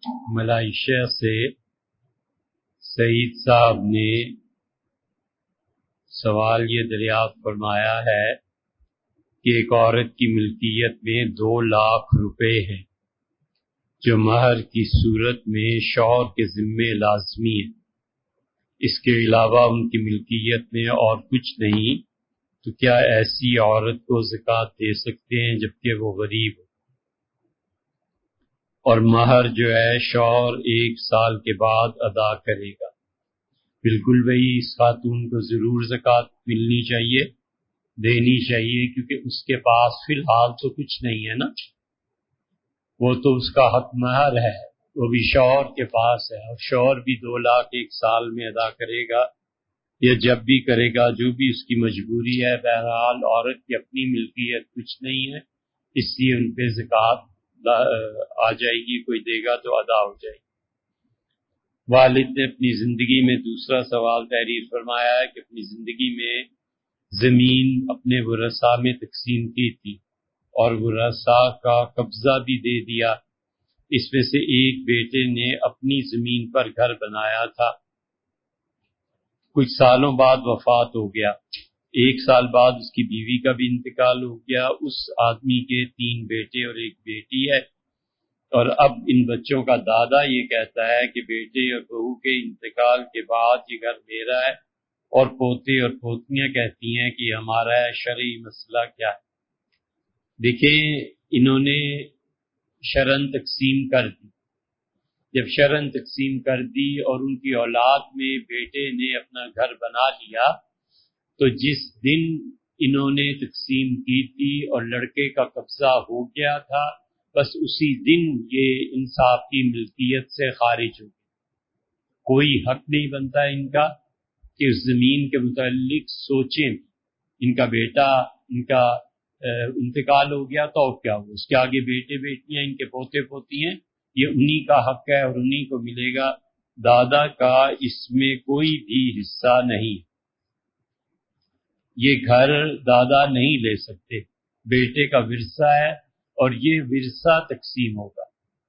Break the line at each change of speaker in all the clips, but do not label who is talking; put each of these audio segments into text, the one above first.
Malaysia سے سعید صاحب نے سوال یہ دریافت فرمایا ہے کہ ایک عورت کی ملکیت میں 2 لاکھ روپے ہیں جو مہر کی صورت میں شوہر کے ذمے لازمی ہے، اس کے علاوہ ان کی ملکیت میں اور کچھ نہیں، تو کیا ایسی عورت کو زکوٰۃ دے سکتے ہیں جبکہ وہ غریب ہو؟ اور مہر جو ہے شوہر 1 سال کے بعد ادا کرے گا۔ بالکل وہی، اس خاتون کو ضرور زکوٰۃ ملنی چاہیے، دینی چاہیے، کیونکہ اس کے پاس فی الحال تو کچھ نہیں ہے نا، وہ تو اس کا حق مہر ہے، وہ بھی شوہر کے پاس ہے، اور شوہر بھی 2 لاکھ 1 سال میں ادا کرے گا یا جب بھی کرے گا، جو بھی اس کی مجبوری ہے۔ بہرحال عورت کی اپنی ملکیت کچھ نہیں ہے، اس لیے ان پہ زکوٰۃ آ جائے گی، کوئی دے گا تو ادا ہو جائے گی۔ والد نے اپنی زندگی میں دوسرا سوال تحریر فرمایا ہے کہ اپنی زندگی میں زمین اپنے ورثاء میں تقسیم کی تھی اور ورثاء کا قبضہ بھی دے دیا، اس میں سے ایک بیٹے نے اپنی زمین پر گھر بنایا تھا، کچھ سالوں بعد وفات ہو گیا، 1 سال بعد اس کی بیوی کا بھی انتقال ہو گیا، اس آدمی کے 3 بیٹے اور 1 بیٹی ہے، اور اب ان بچوں کا دادا یہ کہتا ہے کہ بیٹے اور بہو کے انتقال کے بعد یہ گھر میرا ہے، اور پوتے اور پوتیاں کہتی ہیں کہ یہ ہمارا ہے، شرعی مسئلہ کیا ہے؟ دیکھیں، انہوں نے شرعاً تقسیم کر دی، جب شرعاً تقسیم کر دی اور ان کی اولاد میں بیٹے نے اپنا گھر بنا لیا، تو جس دن انہوں نے تقسیم کی تھی اور لڑکے کا قبضہ ہو گیا تھا، بس اسی دن یہ انصاف کی ملکیت سے خارج ہو گئے، کوئی حق نہیں بنتا ان کا کہ اس زمین کے متعلق سوچیں۔ ان کا بیٹا، ان کا انتقال ہو گیا تو کیا ہو، اس کے آگے بیٹے بیٹیاں، ان کے پوتے پوتی ہیں، یہ انہی کا حق ہے اور انہی کو ملے گا، دادا کا اس میں کوئی بھی حصہ نہیں، یہ گھر دادا نہیں لے سکتے، بیٹے کا ورثہ ہے اور یہ ورثہ تقسیم ہوگا،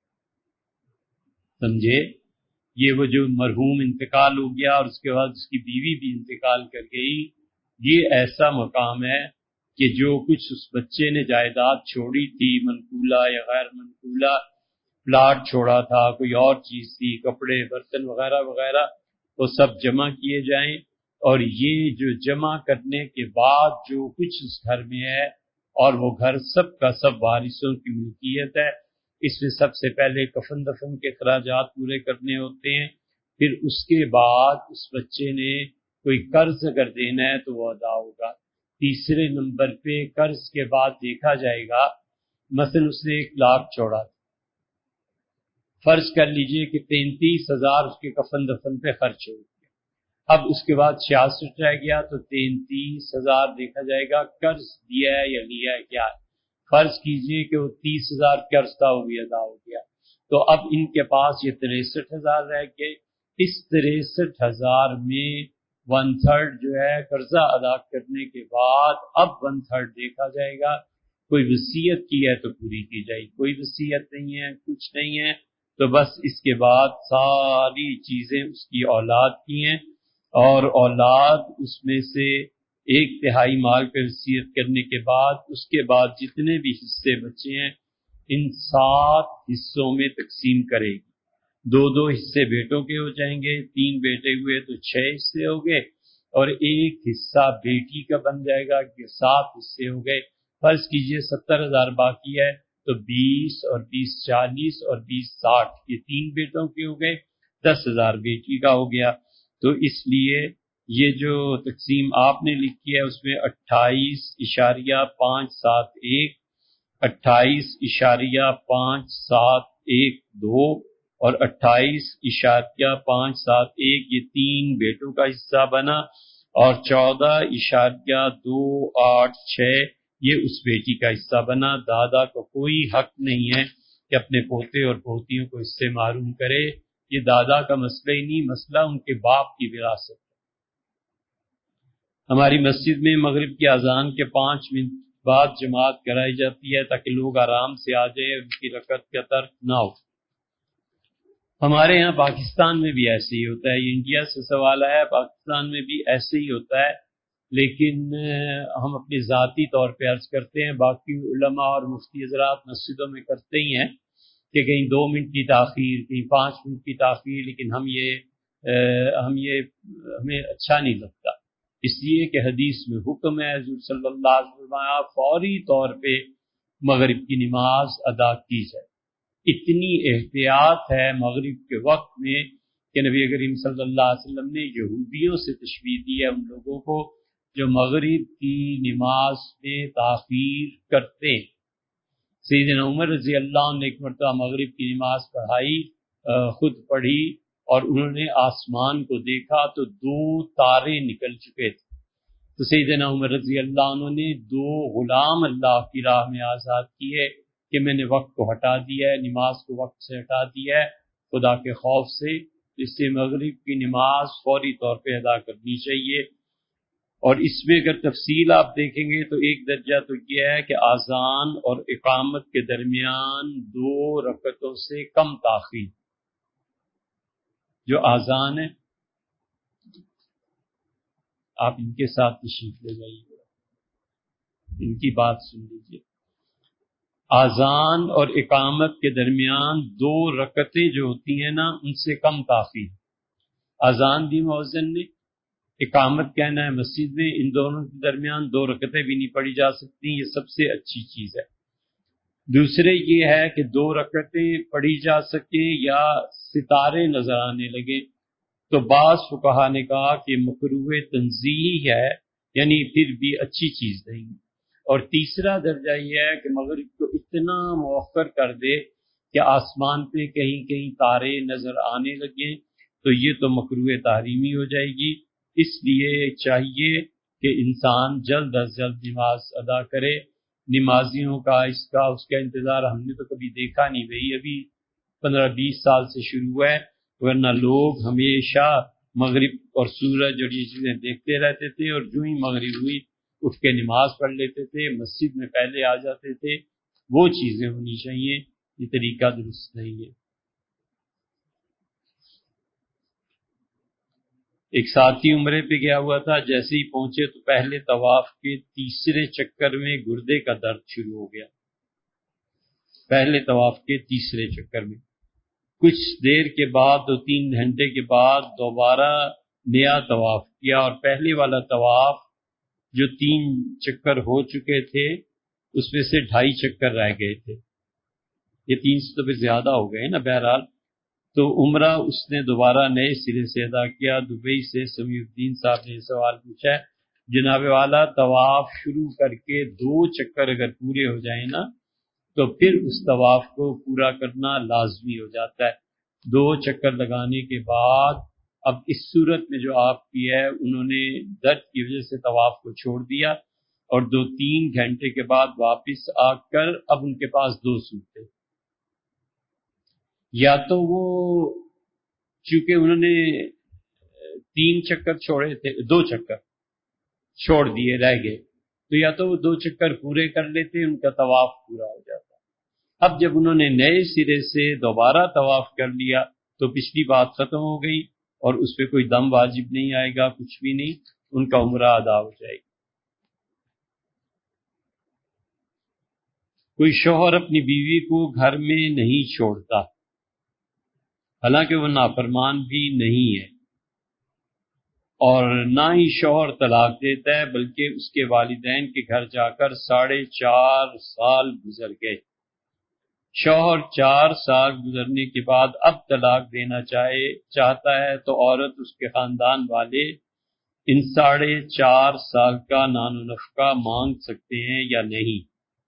سمجھے؟ یہ وہ جو مرحوم انتقال ہو گیا اور اس کے بعد اس کی بیوی بھی انتقال کر گئی، یہ ایسا مقام ہے کہ جو کچھ اس بچے نے جائیداد چھوڑی تھی، منقولہ یا غیر منقولہ، پلاٹ چھوڑا تھا، کوئی اور چیز تھی، کپڑے برتن وغیرہ وغیرہ، وہ سب جمع کیے جائیں، اور یہ جو جمع کرنے کے بعد جو کچھ اس گھر میں ہے، اور وہ گھر سب کا سب وارثوں کی ملکیت ہے، اس میں سب سے پہلے کفن دفن کے اخراجات پورے کرنے ہوتے ہیں، پھر اس کے بعد اس بچے نے کوئی قرض اگر دینا ہے تو وہ ادا ہوگا، تیسرے نمبر پہ قرض کے بعد دیکھا جائے گا، مثلا اس نے 1 لاکھ چھوڑا تھا، فرض کر لیجئے کہ 33,000 اس کے کفن دفن پہ خرچ ہو گیا، اب اس کے بعد 66 رہ گیا، تو 33,000 دیکھا جائے گا قرض دیا ہے یا لیا ہے کیا ہے، فرض کیجئے کہ وہ 30,000 قرض تھا، وہ بھی ادا ہو گیا، تو اب ان کے پاس یہ 63,000 رہ گئے، اس 63,000 میں 1/3 جو ہے قرضہ ادا کرنے کے بعد اب 1/3 دیکھا جائے گا، کوئی وصیت کی ہے تو پوری کی جائے گی، کوئی وصیت نہیں ہے، کچھ نہیں ہے، تو بس اس کے بعد ساری چیزیں اس کی اولاد کی ہیں، اور اولاد اس میں سے 1/3 مال پہ وصیت کرنے کے بعد، اس کے بعد جتنے بھی حصے بچے ہیں ان 7 حصوں میں تقسیم کرے گی، 2 حصے بیٹوں کے ہو جائیں گے، 3 بیٹے ہوئے تو 6 حصے ہو گئے، اور 1 حصہ بیٹی کا بن جائے گا کہ 7 حصے ہو گئے، فرض کیجئے 70,000 باقی ہے، تو 20 اور 20 40 اور 20 60، یہ 3 بیٹوں کے ہو گئے، 10,000 بیٹی کا ہو گیا، تو اس لیے یہ جو تقسیم آپ نے لکھی ہے اس میں 28.571، 28.572 اور 28.571، یہ 3 بیٹوں کا حصہ بنا، اور 14.286 یہ اس بیٹی کا حصہ بنا۔ دادا کو کوئی حق نہیں ہے کہ اپنے پوتے اور پوتیوں کو اس سے محروم کرے، یہ دادا کا مسئلہ ہی نہیں، مسئلہ ان کے باپ کی وراثت۔ ہماری مسجد میں مغرب کی اذان کے 5 منٹ بعد جماعت کرائی جاتی ہے تاکہ لوگ آرام سے آ جائیں اور ان کی رکعت کا ترک نہ ہو۔ ہمارے یہاں پاکستان میں بھی ایسے ہی ہوتا ہے. یہ انڈیا سے سوال آیا، پاکستان میں بھی ایسے ہی ہوتا ہے، لیکن ہم اپنے ذاتی طور پہ عرض کرتے ہیں، باقی علماء اور مفتی حضرات مسجدوں میں کرتے ہی ہیں کہ کہیں 2 منٹ کی تاخیر، کہیں 5 منٹ کی تاخیر، لیکن ہمیں اچھا نہیں لگتا، اس لیے کہ حدیث میں حکم ہے، حضور صلی اللہ علیہ وسلم فوری طور پہ مغرب کی نماز ادا کی جائے. اتنی احتیاط ہے مغرب کے وقت میں کہ نبی کریم صلی اللہ علیہ وسلم نے یہودیوں سے تشبیہ دی ہے ان لوگوں کو جو مغرب کی نماز میں تاخیر کرتے ہیں. سیدنا عمر رضی اللہ عنہ نے ایک مرتبہ مغرب کی نماز پڑھائی، خود پڑھی، اور انہوں نے آسمان کو دیکھا تو 2 تارے نکل چکے تھے. تو سیدنا عمر رضی اللہ عنہ نے 2 غلام اللہ کی راہ میں آزاد کیے کہ میں نے وقت کو ہٹا دیا ہے، نماز کو وقت سے ہٹا دیا ہے خدا کے خوف سے. اس سے مغرب کی نماز فوری طور پہ ادا کرنی چاہیے. اور اس میں اگر تفصیل آپ دیکھیں گے تو ایک درجہ تو یہ ہے کہ اذان اور اقامت کے درمیان 2 رکعتوں سے کم تاخیر. جو اذان ہے، آپ ان کے ساتھ تشریف لے جائیے، ان کی بات سن لیجیے. اذان اور اقامت کے درمیان 2 رکعتیں جو ہوتی ہیں نا، ان سے کم تاخیر. اذان بھی مؤذن نے، اقامت کہنا ہے مسجد میں، ان دونوں کے درمیان 2 رکعتیں بھی نہیں پڑھی جا سکتی. یہ سب سے اچھی چیز ہے. دوسرے یہ ہے کہ 2 رکعتیں پڑھی جا سکیں یا ستارے نظر آنے لگے تو بعض فقہا نے کہا کہ مکروہ تنزیہی ہے، یعنی پھر بھی اچھی چیز نہیں. اور تیسرا درجہ یہ ہے کہ مغرب کو اتنا مؤخر کر دے کہ آسمان پہ کہیں کہیں تارے نظر آنے لگیں تو یہ تو مکروہ تحریمی ہو جائے گی. اس لیے چاہیے کہ انسان جلد از جلد نماز ادا کرے. نمازیوں کا اس کا انتظار ہم نے تو کبھی دیکھا نہیں بھائی، ابھی 15-20 سال سے شروع ہوا ہے، ورنہ لوگ ہمیشہ مغرب اور سورج اور یہ چیزیں دیکھتے رہتے تھے، اور جو ہی مغرب ہوئی اٹھ کے نماز پڑھ لیتے تھے، مسجد میں پہلے آ جاتے تھے. وہ چیزیں ہونی چاہیے، یہ طریقہ درست نہیں ہے. ایک ساتھی عمرے پہ گیا ہوا تھا، جیسے ہی پہنچے تو پہلے طواف کے تیسرے چکر میں گردے کا درد شروع ہو گیا. پہلے طواف کے تیسرے چکر میں کچھ دیر کے بعد 2-3 گھنٹے کے بعد دوبارہ نیا طواف کیا، اور پہلے والا طواف جو 3 چکر ہو چکے تھے اس میں سے 2.5 چکر رہ گئے تھے. یہ 3 سے تو پھر زیادہ ہو گئے نا. بہرحال تو عمرہ اس نے دوبارہ نئے سرے سے ادا کیا. دبئی سے سمیع الدین صاحب نے سوال پوچھا ہے، جناب والا طواف شروع کر کے 2 چکر اگر پورے ہو جائیں نا تو پھر اس طواف کو پورا کرنا لازمی ہو جاتا ہے. 2 چکر لگانے کے بعد اب اس صورت میں جو آپ کی ہے، انہوں نے درد کی وجہ سے طواف کو چھوڑ دیا، اور 2-3 گھنٹے کے بعد واپس آ کر اب ان کے پاس 2 صورتیں، یا تو وہ چونکہ انہوں نے 3 چکر چھوڑے تھے، 2 چکر چھوڑ دیے رہ گئے، تو یا تو وہ 2 چکر پورے کر لیتے، ان کا طواف پورا ہو جاتا. اب جب انہوں نے نئے سرے سے دوبارہ طواف کر لیا تو پچھلی بات ختم ہو گئی، اور اس پہ کوئی دم واجب نہیں آئے گا، کچھ بھی نہیں، ان کا عمرہ ادا ہو جائے گا. کوئی شوہر اپنی بیوی کو گھر میں نہیں چھوڑتا، حالانکہ وہ نافرمان بھی نہیں ہے، اور نہ ہی شوہر طلاق دیتا ہے، بلکہ اس کے والدین کے گھر جا کر 4.5 سال گزر گئے. شوہر 4 سال گزرنے کے بعد اب طلاق دینا چاہتا ہے تو عورت اس کے خاندان والے ان 4.5 سال کا نان و نفقہ مانگ سکتے ہیں یا نہیں.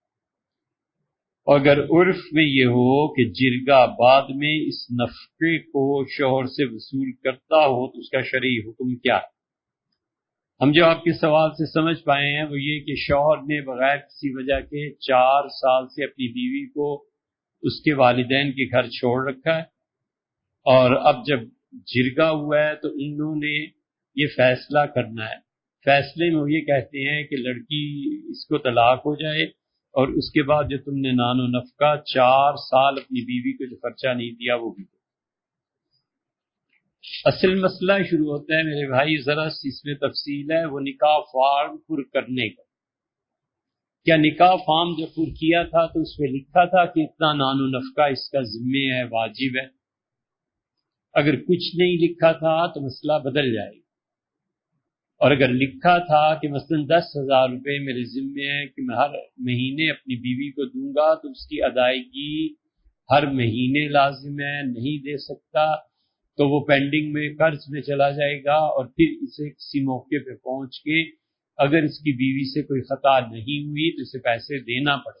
اور اگر عرف میں یہ ہو کہ جرگہ بعد میں اس نفقے کو شوہر سے وصول کرتا ہو تو اس کا شرعی حکم کیا ہے؟ ہم جو آپ کے سوال سے سمجھ پائے ہیں وہ یہ کہ شوہر نے بغیر کسی وجہ کے 4 سال سے اپنی بیوی کو اس کے والدین کے گھر چھوڑ رکھا ہے، اور اب جب جرگہ ہوا ہے تو انہوں نے یہ فیصلہ کرنا ہے. فیصلے میں وہ یہ کہتے ہیں کہ لڑکی اس کو طلاق ہو جائے، اور اس کے بعد جو تم نے نان و نفقہ 4 سال اپنی بیوی کو جو خرچہ نہیں دیا وہ بھی دو. اصل مسئلہ شروع ہوتا ہے میرے بھائی، ذرا اس میں تفصیل ہے، وہ نکاح فارم پر کرنے کا۔ کیا نکاح فارم جب پر کیا تھا تو اس میں لکھا تھا کہ اتنا نان و نفقہ اس کا ذمہ ہے، واجب ہے؟ اگر کچھ نہیں لکھا تھا تو مسئلہ بدل جائے گا، اور اگر لکھا تھا کہ مثلا 10,000 روپے میرے ذمہ ہے کہ میں ہر مہینے اپنی بیوی کو دوں گا، تو اس کی ادائیگی ہر مہینے لازم ہے، نہیں دے سکتا تو وہ پینڈنگ میں قرض میں چلا جائے گا، اور پھر اسے کسی موقع پہ پہنچ کے اگر اس کی بیوی سے کوئی خطا نہیں ہوئی تو اسے پیسے دینا پڑے۔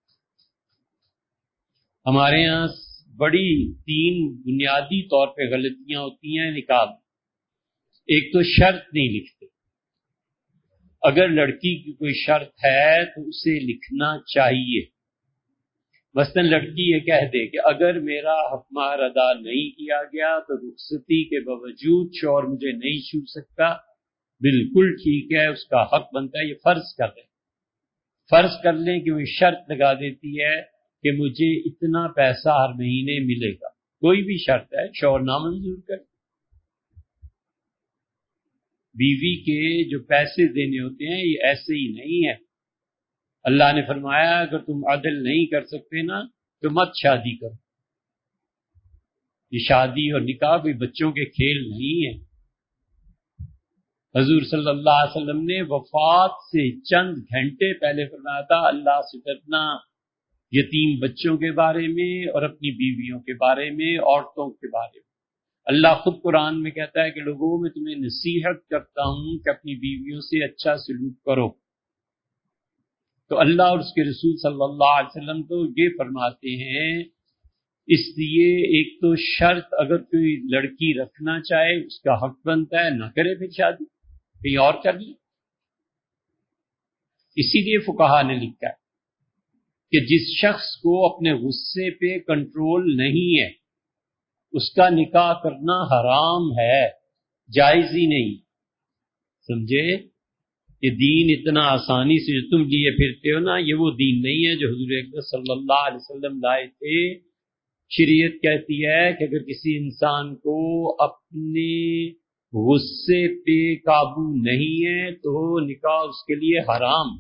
ہمارے ہاں بڑی 3 بنیادی طور پہ غلطیاں ہوتی ہیں نکاح میں۔ ایک تو شرط نہیں لکھتے، اگر لڑکی کی کوئی شرط ہے تو اسے لکھنا چاہیے۔ مثلا لڑکی یہ کہہ دے کہ اگر میرا حق مہر ادا نہیں کیا گیا تو رخصتی کے باوجود شوہر مجھے نہیں چھو سکتا، بالکل ٹھیک ہے، اس کا حق بنتا ہے۔ یہ فرض کر لیں کہ وہ شرط لگا دیتی ہے کہ مجھے اتنا پیسہ ہر مہینے ملے گا، کوئی بھی شرط ہے، شوہر نامنظور کر۔ بیوی کے جو پیسے دینے ہوتے ہیں یہ ایسے ہی نہیں ہے۔ اللہ نے فرمایا اگر تم عدل نہیں کر سکتے نا تو مت شادی کرو۔ یہ شادی اور نکاح بھی بچوں کے کھیل نہیں ہے۔ حضور صلی اللہ علیہ وسلم نے وفات سے چند گھنٹے پہلے فرمایا تھا اللہ سے ڈرنا یتیم بچوں کے بارے میں اور اپنی بیویوں کے بارے میں، عورتوں کے بارے میں۔ اللہ خود قرآن میں کہتا ہے کہ لوگوں میں تمہیں نصیحت کرتا ہوں کہ اپنی بیویوں سے اچھا سلوک کرو۔ تو اللہ اور اس کے رسول صلی اللہ علیہ وسلم تو یہ فرماتے ہیں، اس لیے ایک تو شرط اگر کوئی لڑکی رکھنا چاہے اس کا حق بنتا ہے، نہ کرے پھر شادی، کہیں اور کر لے۔ اسی لیے فقہا نے لکھا ہے کہ جس شخص کو اپنے غصے پہ کنٹرول نہیں ہے اس کا نکاح کرنا حرام ہے، جائز ہی نہیں۔ سمجھے؟ یہ دین اتنا آسانی سے جو تم لیے پھرتے ہو نا، یہ وہ دین نہیں ہے جو حضور اکرم صلی اللہ علیہ وسلم لائے تھے۔ شریعت کہتی ہے کہ اگر کسی انسان کو اپنے غصے پہ قابو نہیں ہے تو نکاح اس کے لیے حرام۔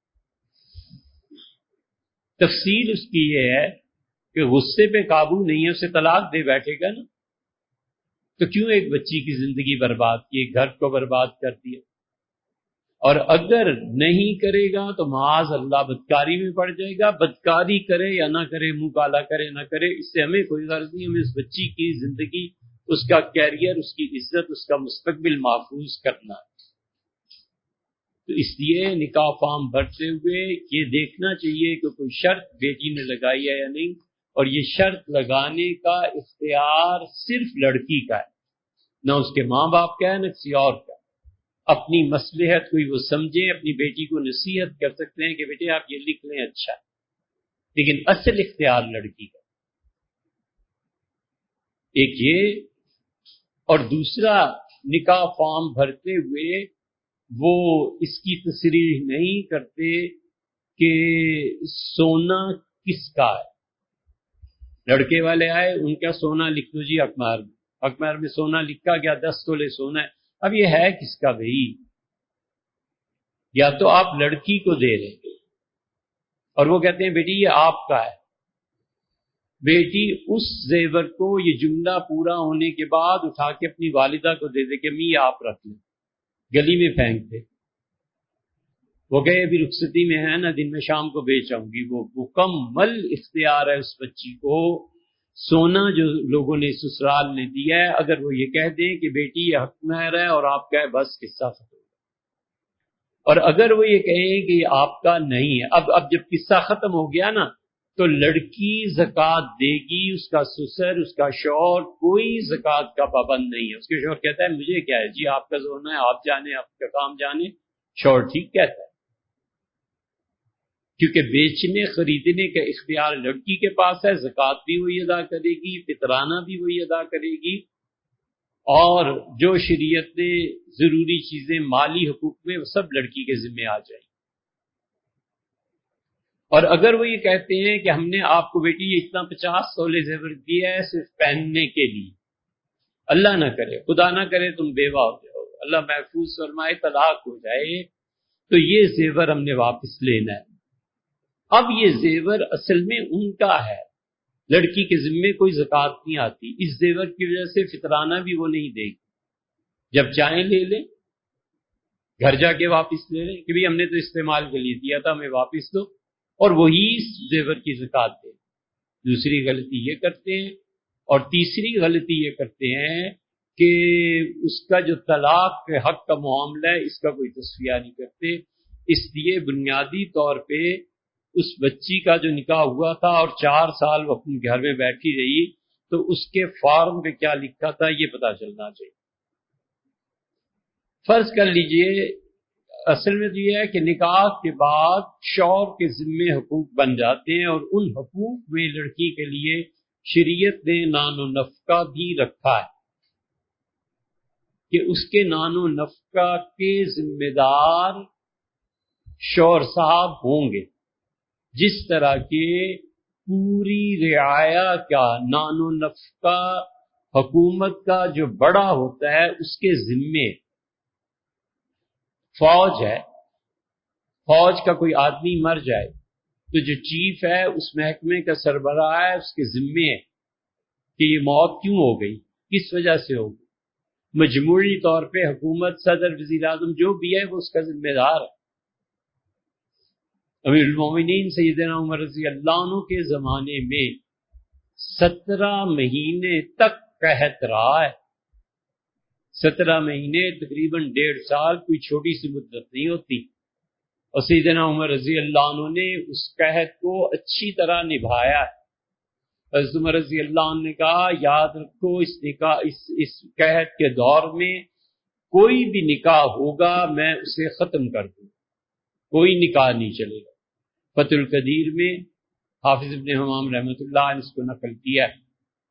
تفصیل اس کی یہ ہے کہ غصے پہ قابو نہیں ہے، اسے طلاق دے بیٹھے گا نا، تو کیوں ایک بچی کی زندگی برباد کی، ایک گھر کو برباد کر دیا؟ اور اگر نہیں کرے گا تو معاذ اللہ بدکاری میں پڑ جائے گا۔ بدکاری کرے یا نہ کرے، منہ کالا کرے نہ کرے، اس سے ہمیں کوئی غرض نہیں۔ ہمیں اس بچی کی زندگی، اس کا کیریئر، اس کی عزت، اس کا مستقبل محفوظ کرنا ہے۔ تو اس لیے نکاح فارم بھرتے ہوئے یہ دیکھنا چاہیے کہ کوئی شرط بیٹی نے لگائی ہے یا نہیں، اور یہ شرط لگانے کا اختیار صرف لڑکی کا ہے، نہ اس کے ماں باپ کا ہے نہ کسی اور کا۔ اپنی مصلحت کوئی وہ سمجھے، اپنی بیٹی کو نصیحت کر سکتے ہیں کہ بیٹے آپ یہ لکھ لیں، اچھا، لیکن اصل اختیار لڑکی کا۔ ایک یہ، اور دوسرا نکاح فارم بھرتے ہوئے وہ اس کی تصریح نہیں کرتے کہ سونا کس کا ہے۔ لڑکے والے آئے، ان کا سونا لکھ دو جی اخبار میں، اخبار میں سونا لکھا گیا 10 تولے سونا ہے۔ اب یہ ہے کس کا بھائی؟ یا تو آپ لڑکی کو دے رہے ہیں اور وہ کہتے ہیں بیٹی یہ آپ کا ہے، بیٹی اس زیور کو یہ جملہ پورا ہونے کے بعد اٹھا کے اپنی والدہ کو دے دے کہ امی یہ آپ رکھ لیں، گلی میں پھینک دے۔ وہ کہے ابھی رخصتی میں ہے نا، دن میں شام کو بیچ آؤں گی۔ وہ مکمل اختیار ہے اس بچی کو، سونا جو لوگوں نے سسرال نے دیا ہے، اگر وہ یہ کہہ دیں کہ بیٹی یہ حق مہر ہے اور آپ کا ہے، بس قصہ ختم۔ اور اگر وہ یہ کہیں کہ یہ آپ کا نہیں ہے، اب جب قصہ ختم ہو گیا نا تو لڑکی زکوٰۃ دے گی، اس کا سسر، اس کا شوہر کوئی زکوٰۃ کا پابند نہیں ہے۔ اس کے شوہر کہتا ہے مجھے کیا ہے جی، آپ کا سونا ہے، آپ جانے، آپ کا کام جانے، شوہر ٹھیک کہتا ہے، کیونکہ بیچنے خریدنے کا اختیار لڑکی کے پاس ہے، زکوٰۃ بھی وہی ادا کرے گی، فطرانہ بھی وہی ادا کرے گی، اور جو شریعت نے ضروری چیزیں مالی حقوق میں وہ سب لڑکی کے ذمہ آ جائیں۔ اور اگر وہ یہ کہتے ہیں کہ ہم نے آپ کو بیٹی اتنا 50 تولے زیور دیا ہے صرف پہننے کے لیے، اللہ نہ کرے، خدا نہ کرے تم بیوہ ہو جاؤ، اللہ محفوظ فرمائے طلاق ہو جائے، تو یہ زیور ہم نے واپس لینا ہے۔ اب یہ زیور اصل میں ان کا ہے، لڑکی کے ذمے کوئی زکوٰۃ نہیں آتی، اس زیور کی وجہ سے فطرانہ بھی وہ نہیں دے گی، جب چاہیں لے لیں، گھر جا کے واپس لے لیں کہ بھی ہم نے تو استعمال کے لیے دیا تھا، ہمیں واپس دو، اور وہی اس زیور کی زکوٰۃ دے۔ دوسری غلطی یہ کرتے ہیں، اور تیسری غلطی یہ کرتے ہیں کہ اس کا جو طلاق کے حق کا معاملہ ہے اس کا کوئی تصفیہ نہیں کرتے، اس لیے بنیادی طور پہ اس بچی کا جو نکاح ہوا تھا اور 4 سال وہ اپنے گھر میں بیٹھی رہی، تو اس کے فارم پہ کیا لکھا تھا یہ پتہ چلنا چاہیے۔ فرض کر لیجئے، اصل میں تو یہ ہے کہ نکاح کے بعد شوہر کے ذمے حقوق بن جاتے ہیں، اور ان حقوق میں لڑکی کے لیے شریعت نے نان و نفقہ بھی رکھا ہے کہ اس کے نان و نفقہ کے ذمہ دار شوہر صاحب ہوں گے، جس طرح کے پوری رعایا کا نان و نفقہ حکومت کا جو بڑا ہوتا ہے اس کے ذمے فوج ہے، فوج کا کوئی آدمی مر جائے تو جو چیف ہے اس محکمے کا سربراہ ہے، اس کے ذمے ہے کہ یہ موت کیوں ہو گئی، کس وجہ سے ہو گئی، مجموعی طور پہ حکومت، صدر، وزیر اعظم جو بھی ہے وہ اس کا ذمہ دار ہے۔ امیر المومنین سیدنا عمر رضی اللہ عنہ کے زمانے میں 17 مہینے تک قحط رہا ہے، 17 مہینے تقریباً 1.5 سال، کوئی چھوٹی سی مدت نہیں ہوتی، اور سیدنا عمر رضی اللہ عنہ نے اس قحط کو اچھی طرح نبھایا ہے۔ حضرت عمر رضی اللہ عنہ نے کہا یاد رکھو اس قحط کے دور میں کوئی بھی نکاح ہوگا میں اسے ختم کر دوں، کوئی نکاح نہیں چلے گا۔ فتح القدیر میں حافظ ابن حمام رحمۃ اللہ نے اس کو نقل کیا ہے،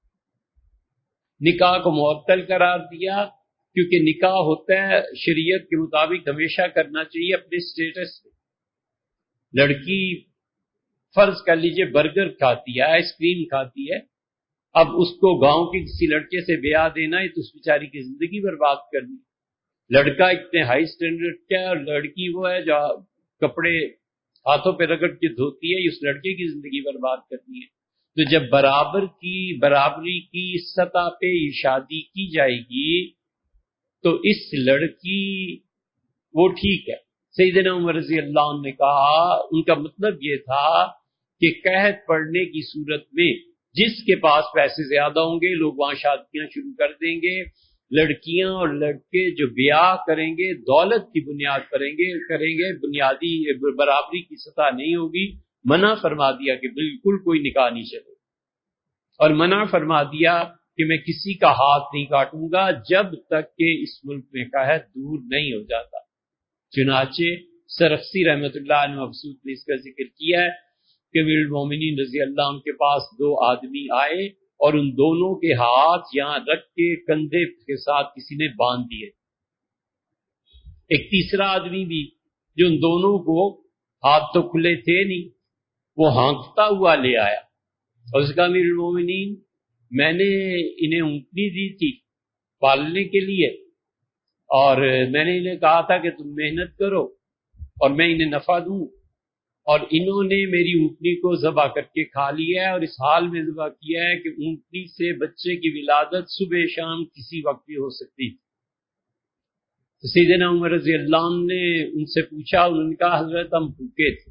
نکاح کو معطل قرار دیا، کیونکہ نکاح ہوتا ہے شریعت کے مطابق ہمیشہ کرنا چاہیے اپنے سٹیٹس سے۔ لڑکی فرض کر لیجئے برگر کھاتی ہے، آئس کریم کھاتی ہے، اب اس کو گاؤں کے کسی لڑکے سے بیاہ دینا ہے تو اس بیچاری کی زندگی برباد کرنی۔ لڑکا اتنے ہائی سٹینڈرڈ کا ہے اور لڑکی وہ ہے جو کپڑے ہاتھوں پہ رگڑ کے دھوتی ہے، اس لڑکے کی زندگی برباد کرنی ہے۔ تو جب برابری کی سطح پہ یہ شادی کی جائے گی تو اس لڑکی وہ ٹھیک ہے۔ سیدنا عمر رضی اللہ عنہ نے کہا، ان کا مطلب یہ تھا کہ قحط پڑنے کی صورت میں جس کے پاس پیسے زیادہ ہوں گے لوگ وہاں شادیاں شروع کر دیں گے، لڑکیاں اور لڑکے جو بیاہ کریں گے دولت کی بنیاد پر کریں گے، بنیادی برابری کی سطح نہیں ہوگی۔ منع فرما دیا کہ بالکل کوئی نکاح نہیں چلے، اور منع فرما دیا کہ میں کسی کا ہاتھ نہیں کاٹوں گا جب تک کہ اس ملک میں قحط دور نہیں ہو جاتا۔ چنانچہ سرخسی رحمۃ اللہ عنہ مبسوط نے اس کا ذکر کیا ہے کہ امیر المومنین رضی اللہ عنہ کے پاس 2 آدمی آئے اور ان دونوں کے ہاتھ یہاں رکھ کے کندھے کے ساتھ کسی نے باندھ دیے۔ ایک تیسرا آدمی بھی جو ان دونوں کو، ہاتھ تو کھلے تھے نہیں، وہ ہانکتا ہوا لے آیا اور اس کا امیر المومنین میں نے انہیں اونٹنی دی تھی پالنے کے لیے، اور میں نے انہیں کہا تھا کہ تم محنت کرو اور میں انہیں نفع دوں، اور انہوں نے میری اونٹنی کو ذبح کر کے کھا لیا ہے، اور اس حال میں ذبح کیا ہے کہ اونٹنی سے بچے کی ولادت صبح شام کسی وقت بھی ہو سکتی۔ تو سیدنا عمر رضی اللہ عنہ نے ان سے پوچھا، انہوں نے کہا حضرت ہم بھوکے تھے،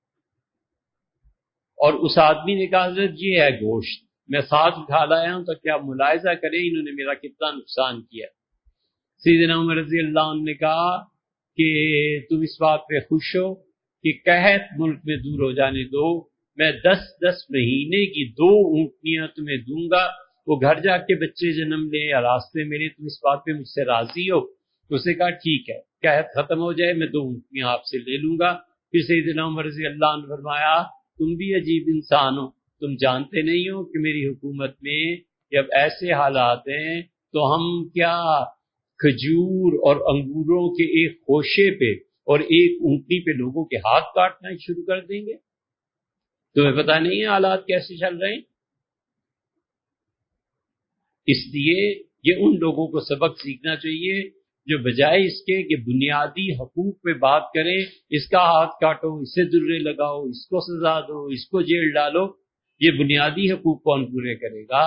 اور اس آدمی نے کہا حضرت یہ ہے گوشت، میں ساتھ کھا لایا ہوں، تو کیا ملاحظہ کریں انہوں نے میرا کتنا نقصان کیا۔ سیدنا عمر رضی اللہ عنہ نے کہا کہ تم اس بات پہ خوش ہو کہ قحط ملک میں دور ہو جانے دو، میں 10 مہینے کی 2 اونٹنیاں تمہیں دوں گا، وہ گھر جا کے بچے جنم لے یا راستے میرے، تم اس بات پہ مجھ سے راضی ہو؟ تو اسے کہا ٹھیک ہے، قحط ختم ہو جائے میں 2 اونٹنیاں آپ سے لے لوں گا۔ پھر سیدنا عمر رضی اللہ عنہ فرمایا تم بھی عجیب انسان ہو، تم جانتے نہیں ہو کہ میری حکومت میں جب ایسے حالات ہیں تو ہم کیا کھجور اور انگوروں کے ایک خوشے پہ اور ایک اونٹنی پہ لوگوں کے ہاتھ کاٹنا شروع کر دیں گے؟ تمہیں پتہ نہیں ہے حالات کیسے چل رہے ہیں؟ اس لیے یہ ان لوگوں کو سبق سیکھنا چاہیے جو بجائے اس کے کہ بنیادی حقوق پہ بات کریں، اس کا ہاتھ کاٹو، اسے درے لگاؤ، اس کو سزا دو، اس کو جیل ڈالو، یہ بنیادی حقوق کون پورے کرے گا؟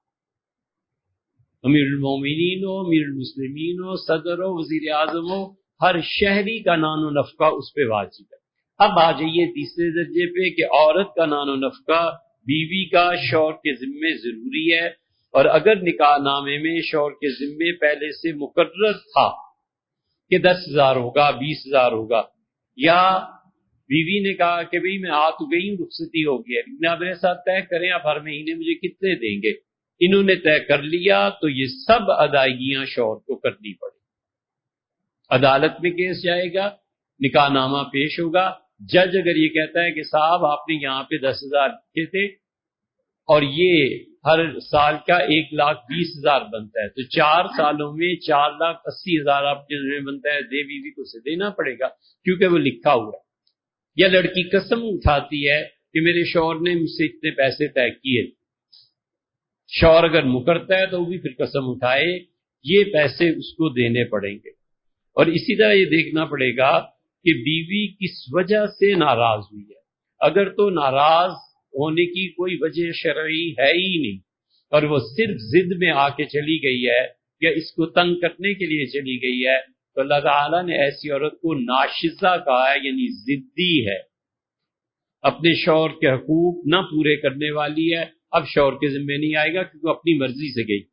امیر المومنین ہو، امیر المسلمین ہو، صدر ہو، وزیر اعظم ہو، ہر شہری کا نان و نفقہ اس پہ واجب ہے۔ اب آ جائیے تیسرے درجے پہ کہ عورت کا نان و نفقہ بیوی کا شوہر کے ذمے ضروری ہے، اور اگر نکاح نامے میں شوہر کے ذمے پہلے سے مقرر تھا کہ 10,000 ہوگا، 20,000 ہوگا، یا بیوی نے کہا کہ بھئی میں آ تو گئی ہوں، رخصتی ہو گئی ہے، لیکن آپ میرے ساتھ طے کریں آپ ہر مہینے مجھے کتنے دیں گے، انہوں نے طے کر لیا تو یہ سب ادائیگیاں شوہر کو کرنی پڑیں۔ عدالت میں کیس جائے گا، نکاح نامہ پیش ہوگا، جج اگر یہ کہتا ہے کہ صاحب آپ نے یہاں پہ 10,000 لکھے تھے اور یہ ہر سال کا 1,20,000 بنتا ہے، تو 4 سالوں میں 4,80,000 آپ کے ذمہ بنتا ہے، دے بیوی کو اسے دینا پڑے گا کیونکہ وہ لکھا ہوا ہے۔ یا لڑکی قسم اٹھاتی ہے کہ میرے شوہر نے مجھ سے اتنے پیسے طے کیے، شوہر اگر مکرتا ہے تو وہ بھی پھر قسم اٹھائے، یہ پیسے اس کو دینے پڑیں گے۔ اور اسی طرح یہ دیکھنا پڑے گا کہ بیوی کس وجہ سے ناراض ہوئی ہے۔ اگر تو ناراض ہونے کی کوئی وجہ شرعی ہے ہی نہیں اور وہ صرف ضد میں آ کے چلی گئی ہے یا اس کو تنگ کرنے کے لیے چلی گئی ہے، تو اللہ تعالیٰ نے ایسی عورت کو ناشزہ کہا ہے، یعنی ضدی ہے، اپنے شوہر کے حقوق نہ پورے کرنے والی ہے۔ اب شوہر کے ذمہ نہیں آئے گا کیونکہ وہ اپنی مرضی سے گئی۔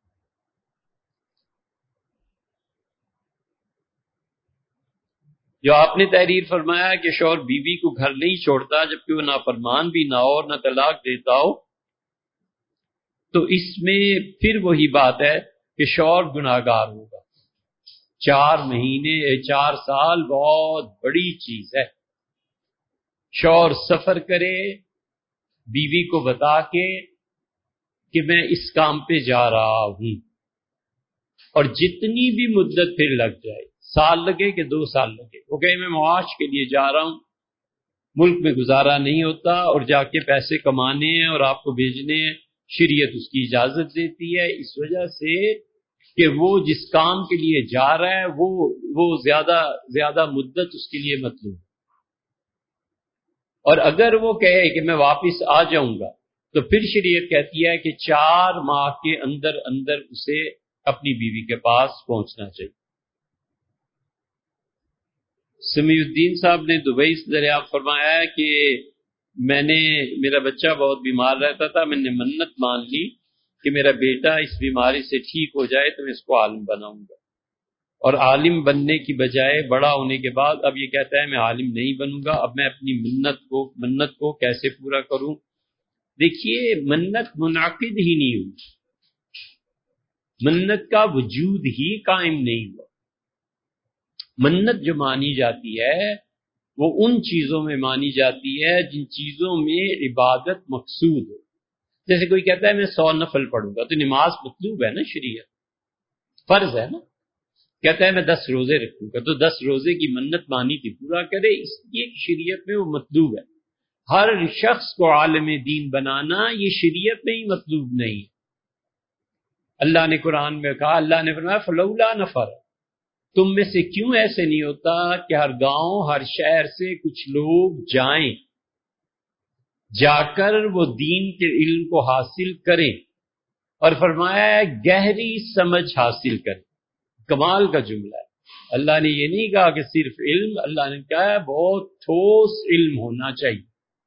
جو آپ نے تحریر فرمایا کہ شوہر بیوی کو گھر نہیں چھوڑتا جبکہ وہ نافرمان بھی نہ ہو اور نہ طلاق دیتا ہو، تو اس میں پھر وہی بات ہے کہ شوہر گناہگار ہوگا۔ 4 مہینے 4 سال بہت بڑی چیز ہے۔ شوہر سفر کرے بیوی کو بتا کے کہ میں اس کام پہ جا رہا ہوں، اور جتنی بھی مدت پھر لگ جائے، سال لگے کہ 2 سال لگے، وہ کہے میں معاش کے لیے جا رہا ہوں، ملک میں گزارا نہیں ہوتا اور جا کے پیسے کمانے ہیں اور آپ کو بھیجنے ہیں، شریعت اس کی اجازت دیتی ہے، اس وجہ سے کہ وہ جس کام کے لیے جا رہا ہے وہ زیادہ مدت اس کے لیے مطلوب ہے۔ اور اگر وہ کہے کہ میں واپس آ جاؤں گا تو پھر شریعت کہتی ہے کہ 4 ماہ کے اندر اندر اسے اپنی بیوی کے پاس پہنچنا چاہیے۔ سمیع الدین صاحب نے دبئی سے دریافت فرمایا ہے کہ میرا بچہ بہت بیمار رہتا تھا، میں نے منت مان لی کہ میرا بیٹا اس بیماری سے ٹھیک ہو جائے تو میں اس کو عالم بناؤں گا، اور عالم بننے کی بجائے بڑا ہونے کے بعد اب یہ کہتا ہے میں عالم نہیں بنوں گا، اب میں اپنی منت کو کیسے پورا کروں؟ دیکھیے منت منعقد ہی نہیں ہوئی، منت کا وجود ہی قائم نہیں ہوا۔ منت جو مانی جاتی ہے وہ ان چیزوں میں مانی جاتی ہے جن چیزوں میں عبادت مقصود ہو۔ جیسے کوئی کہتا ہے میں 100 نفل پڑھوں گا، تو نماز مطلوب ہے نا، شریعت فرض ہے نا۔ کہتا ہے میں 10 روزے رکھوں گا، تو 10 روزے کی منت مانی تھی، پورا کرے، اس لیے شریعت میں وہ مطلوب ہے۔ ہر شخص کو عالم دین بنانا یہ شریعت میں ہی مطلوب نہیں ہے۔ اللہ نے قرآن میں کہا، اللہ نے فرمایا فلولا نفر، تم میں سے کیوں ایسے نہیں ہوتا کہ ہر گاؤں ہر شہر سے کچھ لوگ جائیں، جا کر وہ دین کے علم کو حاصل کریں، اور فرمایا ہے گہری سمجھ حاصل کریں۔ کمال کا جملہ ہے۔ اللہ نے یہ نہیں کہا کہ صرف علم، اللہ نے کہا ہے بہت ٹھوس علم ہونا چاہیے۔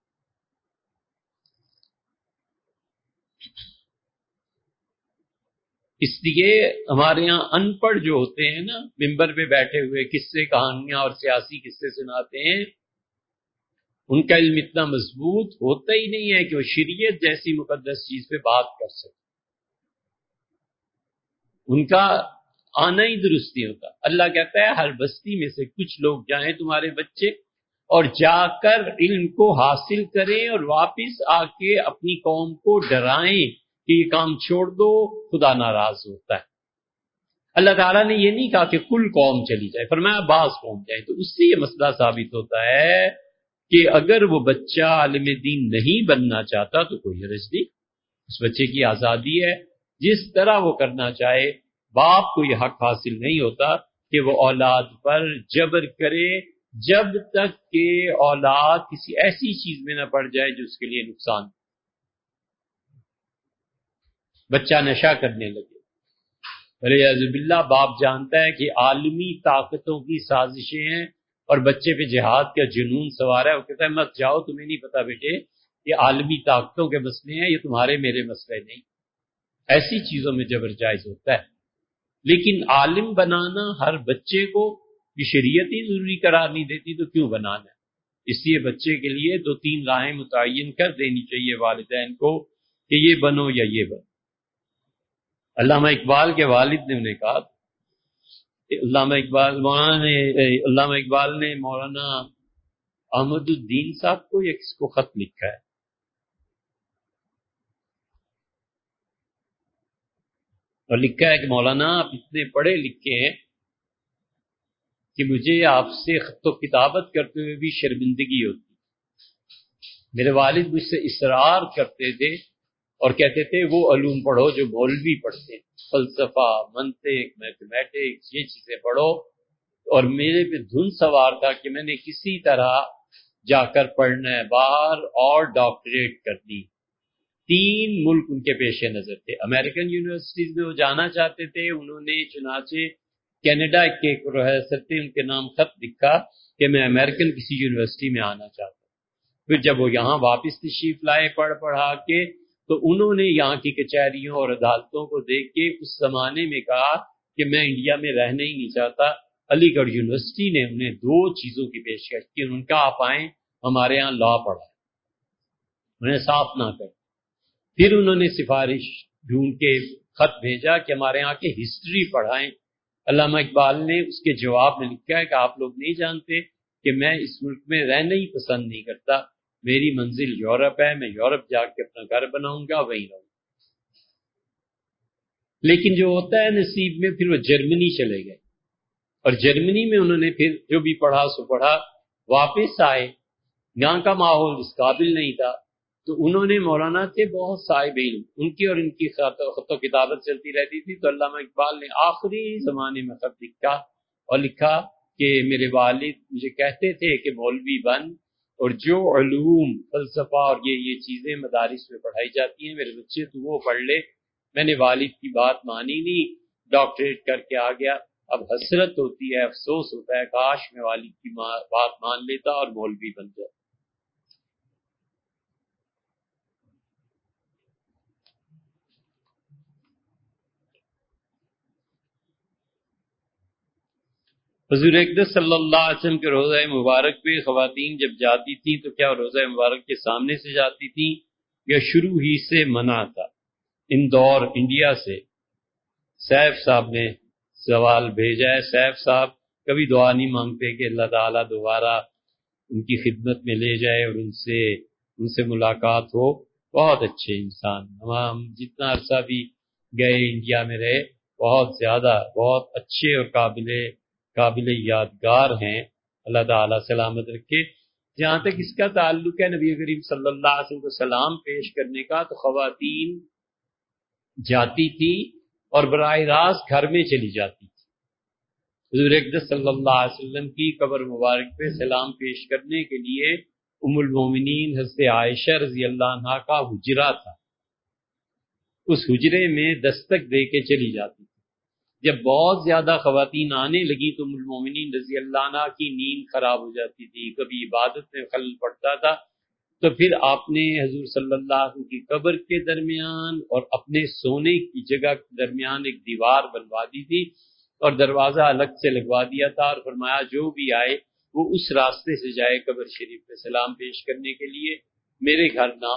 اس لیے ہمارے ہاں ان پڑھ جو ہوتے ہیں نا، ممبر پہ بیٹھے ہوئے قصے کہانیاں اور سیاسی قصے سناتے ہیں، ان کا علم اتنا مضبوط ہوتا ہی نہیں ہے کہ وہ شریعت جیسی مقدس چیز پہ بات کر سکے، ان کا آنا ہی درست نہیں ہوتا۔ اللہ کہتا ہے ہر بستی میں سے کچھ لوگ جائیں تمہارے بچے اور جا کر علم کو حاصل کریں اور واپس آ کے اپنی قوم کو ڈرائیں کہ یہ کام چھوڑ دو، خدا ناراض ہوتا ہے۔ اللہ تعالیٰ نے یہ نہیں کہا کہ کل قوم چلی جائے، فرمایا بعض قوم جائے، تو اس سے یہ مسئلہ ثابت ہوتا ہے کہ اگر وہ بچہ عالم دین نہیں بننا چاہتا تو کوئی حرج نہیں، اس بچے کی آزادی ہے، جس طرح وہ کرنا چاہے. باپ کو یہ حق حاصل نہیں ہوتا کہ وہ اولاد پر جبر کرے جب تک کہ اولاد کسی ایسی چیز میں نہ پڑ جائے جو اس کے لیے نقصان. بچہ نشہ کرنے لگے، والعیاذ باللہ، باپ جانتا ہے کہ عالمی طاقتوں کی سازشیں ہیں اور بچے پہ جہاد کا جنون سوار ہے. وہ کہتا ہے مت جاؤ، تمہیں نہیں پتا بیٹے یہ عالمی طاقتوں کے مسئلے ہیں، یہ تمہارے میرے مسئلے نہیں. ایسی چیزوں میں جبر جائز ہوتا ہے. لیکن عالم بنانا ہر بچے کو یہ شریعت ہی ضروری قرار نہیں دیتی تو کیوں بنانا ہے. اس لیے بچے کے لیے 2-3 راہیں متعین کر دینی چاہیے والدین کو کہ یہ بنو یا یہ بنو. علامہ اقبال کے والد نے انہیں کہا، علامہ اقبال نے مولانا احمد الدین صاحب کو یا کس کو خط لکھا ہے، اور لکھا ہے کہ مولانا آپ اتنے پڑھے لکھے ہیں کہ مجھے آپ سے خط و کتابت کرتے ہوئے بھی شرمندگی ہوتی. میرے والد مجھ سے اصرار کرتے تھے اور کہتے تھے وہ علوم پڑھو جو مولوی پڑھتے ہیں، فلسفہ، منطق، میتھمیٹکس، یہ چیزیں پڑھو. اور میرے پہ دھن سوار تھا کہ میں نے کسی طرح جا کر پڑھنا ہے باہر اور ڈاکٹریٹ کرنی. 3 ملک ان کے پیش نظر تھے. امریکن یونیورسٹیز میں وہ جانا چاہتے تھے. انہوں نے چنانچہ کینیڈا کے ایک پروفیسر تھے، ان کے نام خط لکھا کہ میں امریکن کسی یونیورسٹی میں آنا چاہتا ہوں. پھر جب وہ یہاں واپس تشریف لائے پڑھا کے، تو انہوں نے یہاں کی کچہریوں اور عدالتوں کو دیکھ کے اس زمانے میں کہا کہ میں انڈیا میں رہنا ہی نہیں چاہتا. علی گڑھ یونیورسٹی نے انہیں 2 چیزوں کی پیشکش کی. ان کا آپ آئیں ہمارے ہاں لا پڑھا، انہیں صاف نہ کر. پھر انہوں نے سفارش ڈھونڈ کے خط بھیجا کہ ہمارے یہاں کے ہسٹری پڑھائیں. علامہ اقبال نے اس کے جواب میں لکھا ہے کہ آپ لوگ نہیں جانتے کہ میں اس ملک میں رہنا ہی پسند نہیں کرتا. میری منزل یورپ ہے، میں یورپ جا کے اپنا گھر بناؤں گا، وہیں رہوں گا. لیکن جو ہوتا ہے نصیب میں، پھر وہ جرمنی چلے گئے اور جرمنی میں انہوں نے پھر جو بھی پڑھا سو پڑھا. واپس آئے، یہاں کا ماحول اس قابل نہیں تھا. تو انہوں نے، مولانا تھے بہت صاحب علم، ان کی اور ان کی خط و کتابت چلتی رہتی تھی. تو علامہ اقبال نے آخری زمانے میں خط لکھا اور لکھا کہ میرے والد مجھے کہتے تھے کہ مولوی بن، اور جو علوم فلسفہ اور یہ چیزیں مدارس میں پڑھائی جاتی ہیں میرے بچے تو وہ پڑھ لے. میں نے والد کی بات مانی نہیں، ڈاکٹریٹ کر کے آ گیا. اب حسرت ہوتی ہے، افسوس ہوتا ہے، کاش میں والد کی بات مان لیتا اور مولوی بن جاتا. حضور اقدس صلی اللہ علیہ وسلم کے روضہ مبارک پہ خواتین جب جاتی تھیں تو کیا روضہ مبارک کے سامنے سے جاتی تھیں یا شروع ہی سے منع تھا؟ اندور، انڈیا سے سیف صاحب نے سوال بھیجا ہے. سیف صاحب کبھی دعا نہیں مانگتے کہ اللہ تعالیٰ دوبارہ ان کی خدمت میں لے جائے اور ان سے ملاقات ہو. بہت اچھے انسان، ہم جتنا عرصہ بھی گئے انڈیا میں رہے، بہت زیادہ بہت اچھے اور قابل یادگار ہیں. اللہ تعالیٰ سلامت رکھے. جہاں تک اس کا تعلق ہے نبی کریم صلی اللہ علیہ وسلم کو سلام پیش کرنے کا، تو خواتین جاتی تھی اور براہ راست گھر میں چلی جاتی تھی. حضور اقدس صلی اللہ علیہ وسلم کی قبر مبارک پہ سلام پیش کرنے کے لیے ام المومنین حضرت عائشہ رضی اللہ عنہا کا حجرہ تھا. اس حجرے میں دستک دے کے چلی جاتی تھی. جب بہت زیادہ خواتین آنے لگی تو ام المومنین رضی اللہ عنہا کی نیند خراب ہو جاتی تھی، کبھی عبادت میں خلل پڑتا تھا. تو پھر آپ نے حضور صلی اللہ علیہ وسلم کی قبر کے درمیان اور اپنے سونے کی جگہ کے درمیان ایک دیوار بنوا دی تھی اور دروازہ الگ سے لگوا دیا تھا، اور فرمایا جو بھی آئے وہ اس راستے سے جائے قبر شریف پہ سلام پیش کرنے کے لیے، میرے گھر نہ.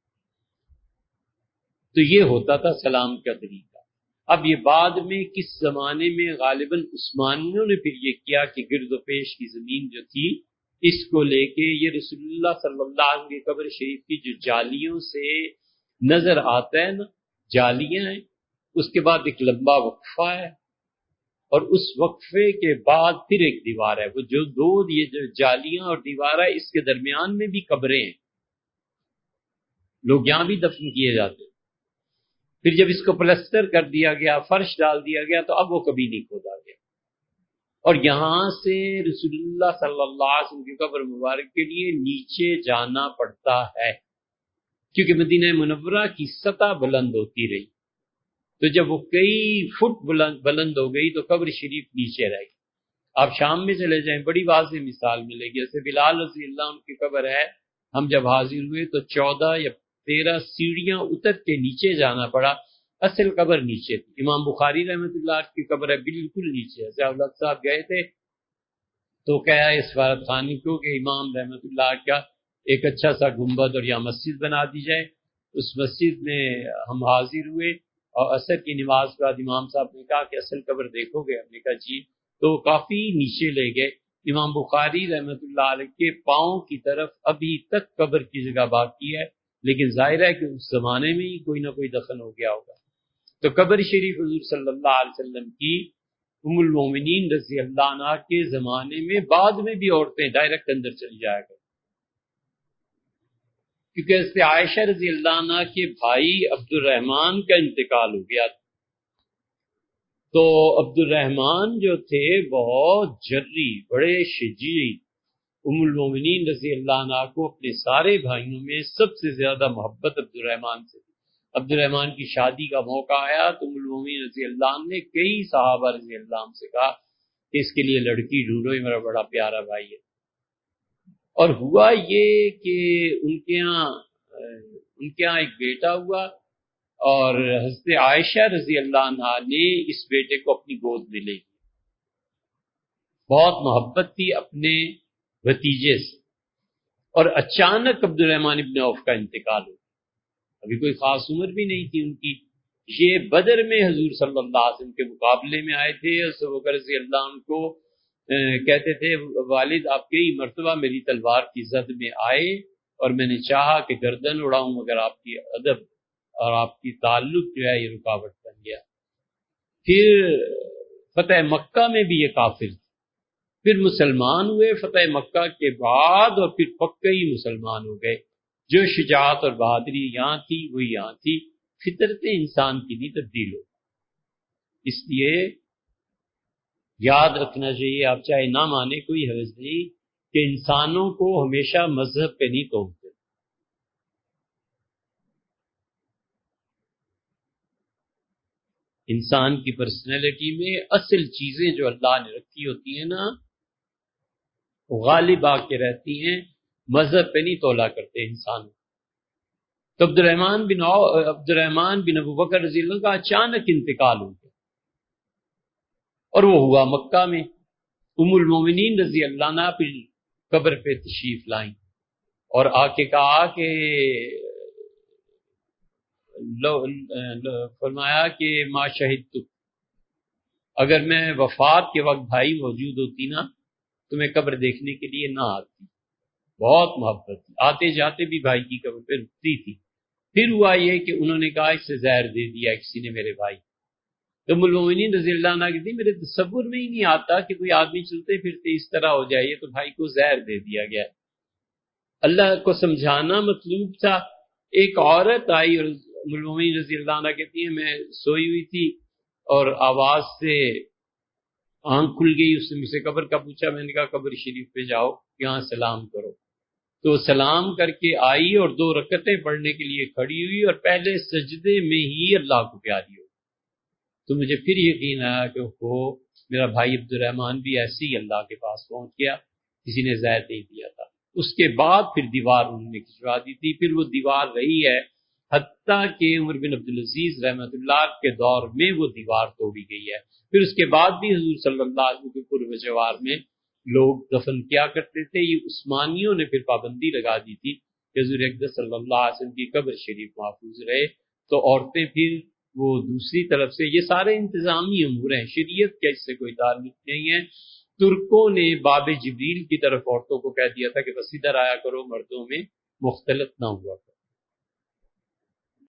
تو یہ ہوتا تھا سلام کا طریقہ. اب یہ بعد میں کس زمانے میں غالباً عثمانیوں نے پھر یہ کیا کہ گرد و پیش کی زمین جو تھی اس کو لے کے یہ رسول اللہ صلی اللہ علیہ وسلم کی قبر شریف کی جو جالیوں سے نظر آتا ہے نا، جالیاں ہیں، اس کے بعد ایک لمبا وقفہ ہے اور اس وقفے کے بعد پھر ایک دیوار ہے. وہ جو دو یہ جو جالیاں اور دیوار ہے اس کے درمیان میں بھی قبریں ہیں، لوگ یہاں بھی دفن کیے جاتے ہیں. پھر جب اس کو پلسٹر کر دیا گیا، فرش ڈال دیا گیا، تو اب وہ کبھی نہیں کھودا گیا۔ اور یہاں سے رسول اللہ صلی اللہ علیہ وسلم کی قبر مبارک کے لیے نیچے جانا پڑتا ہے، کیونکہ مدینہ منورہ کی سطح بلند ہوتی رہی، تو جب وہ کئی فٹ بلند ہو گئی تو قبر شریف نیچے رہ گئی۔ آپ شام میں چلے جائیں، بڑی واضح مثال ملے گی۔ جیسے بلال رضی اللہ عنہ کی قبر ہے، ہم جب حاضر ہوئے تو 14 یا 13 سیڑھیاں اتر کے نیچے جانا پڑا، اصل قبر نیچے تھی۔ امام بخاری رحمۃ اللہ کی قبر ہے بالکل نیچے ہے۔ ضیاء الحق صاحب گئے تھے تو کہا اس سفارت خانے کو کہ امام رحمۃ اللہ کا ایک اچھا سا گنبد اور یہاں مسجد بنا دی جائے۔ اس مسجد میں ہم حاضر ہوئے اور عصر کی نماز کے بعد امام صاحب نے کہا کہ اصل قبر دیکھو گے؟ ہم نے کہا جی، تو کافی نیچے لے گئے۔ امام بخاری رحمۃ اللہ علیہ کے پاؤں کی طرف ابھی تک قبر کی جگہ باقی ہے، لیکن ظاہر ہے کہ اس زمانے میں ہی کوئی نہ کوئی دفن ہو گیا ہوگا۔ تو قبر شریف حضور صلی اللہ علیہ وسلم کی ام المومنین رضی اللہ عنہ کے زمانے میں بعد میں بھی عورتیں ڈائریکٹ اندر چلی جایا کریں، کیونکہ اس سے عائشہ رضی اللہ عنہ کے بھائی عبد الرحمن کا انتقال ہو گیا، تو عبد الرحمن جو تھے بہت جری، بڑے شجیع، ام المومنین رضی اللہ عنہ کو اپنے سارے بھائیوں میں سب سے زیادہ محبت عبد الرحمن سے تھی۔ عبد الرحمن کی شادی کا موقع آیا تو ام المومنین رضی اللہ عنہ نے کئی صحابہ رضی اللہ عنہ سے کہا کہ اس کے لیے لڑکی ڈھونڈو، یہ میرا بڑا پیارا بھائی ہے۔ اور ہوا یہ کہ ان کے یہاں ایک بیٹا ہوا، اور حضرت عائشہ رضی اللہ عنہ نے اس بیٹے کو اپنی گود میں لے لی۔ بہت محبت تھی اپنے بھتیجے سے، اور اچانک عبد الرحمن ابن عوف کا انتقال ہو، ابھی کوئی خاص عمر بھی نہیں تھی ان کی۔ یہ بدر میں حضور صلی اللہ علیہ وسلم کے مقابلے میں آئے تھے، اور ابو بکر رضی اللہ عنہ کو کہتے تھے والد آپ کئی مرتبہ میری تلوار کی زد میں آئے اور میں نے چاہا کہ گردن اڑاؤں، مگر آپ کی ادب اور آپ کی تعلق جو ہے یہ رکاوٹ بن گیا۔ پھر فتح مکہ میں بھی یہ کافر تھے، پھر مسلمان ہوئے فتح مکہ کے بعد، اور پھر پکے ہی مسلمان ہو گئے۔ جو شجاعت اور بہادری یہاں تھی وہ یہاں تھی، فطرت انسان کی نہیں تبدیل ہو۔ اس لیے یاد رکھنا چاہیے، آپ چاہے نہ مانے کوئی حرج نہیں، کہ انسانوں کو ہمیشہ مذہب پہ نہیں توڑتے۔ انسان کی پرسنالٹی میں اصل چیزیں جو اللہ نے رکھی ہوتی ہیں نا، وہ غالب آ کے رہتی ہیں، مذہب پہ نہیں تولا کرتے انسان۔ تو عبد الرحمن بن ابو بکر رضی اللہ عنہ کا اچانک انتقال ہو گیا، اور وہ ہوا مکہ میں۔ ام المومنین رضی اللہ عنہ پھر قبر پہ تشریف لائیں اور آ کے کہا کہ فرمایا کہ ما شہدت، اگر میں وفات کے وقت بھائی موجود ہوتی نا تو میں قبر دیکھنے کے لیے نہ آتی۔ بہت محبت تھی، آتے جاتے بھی بھائی کی قبر پہ رکتی تھی۔ پھر ہوا یہ کہ انہوں نے کہا اس سے زہر دے دیا کسی نے میرے بھائی۔ تو ام المومنین رضی اللہ عنہ کہتی میرے تصور میں ہی نہیں آتا کہ کوئی آدمی چلتے پھرتے اس طرح ہو جائے، یہ تو بھائی کو زہر دے دیا گیا۔ اللہ کو سمجھانا مطلوب تھا۔ ایک عورت آئی اور ام المومنین رضی اللہ عنہ کہتی ہیں میں سوئی ہوئی تھی اور آواز سے آنکھ کھل گئی، اس نے مجھ سے قبر کا پوچھا، میں نے کہا قبر شریف پہ جاؤ، یہاں سلام کرو۔ تو سلام کر کے آئی اور 2 رکعتیں پڑھنے کے لیے کھڑی ہوئی، اور پہلے سجدے میں ہی اللہ کو پیاری ہو۔ تو مجھے پھر یقین آیا کہ میرا بھائی عبد الرحمن بھی ایسے ہی اللہ کے پاس پہنچ گیا، کسی نے زہر نہیں دیا تھا۔ اس کے بعد پھر دیوار انہوں نے کھنچوا دی تھی، پھر وہ دیوار رہی ہے حتیٰ کہ عمر بن عبدالعزیز رحمۃ اللہ کے دور میں وہ دیوار توڑی گئی ہے۔ پھر اس کے بعد بھی حضور صلی اللہ علیہ وسلم کے قرب جوار میں لوگ دفن کیا کرتے تھے۔ یہ عثمانیوں نے پھر پابندی لگا دی تھی کہ حضور اقدس صلی اللہ علیہ وسلم کی قبر شریف محفوظ رہے، تو عورتیں پھر وہ دوسری طرف سے، یہ سارے انتظامی امور ہیں، شریعت کا اس سے کوئی تعلق نہیں ہے۔ ترکوں نے باب جبریل کی طرف عورتوں کو کہہ دیا تھا کہ بس ادھر آیا کرو، مردوں میں مختلط نہ ہوا کرو۔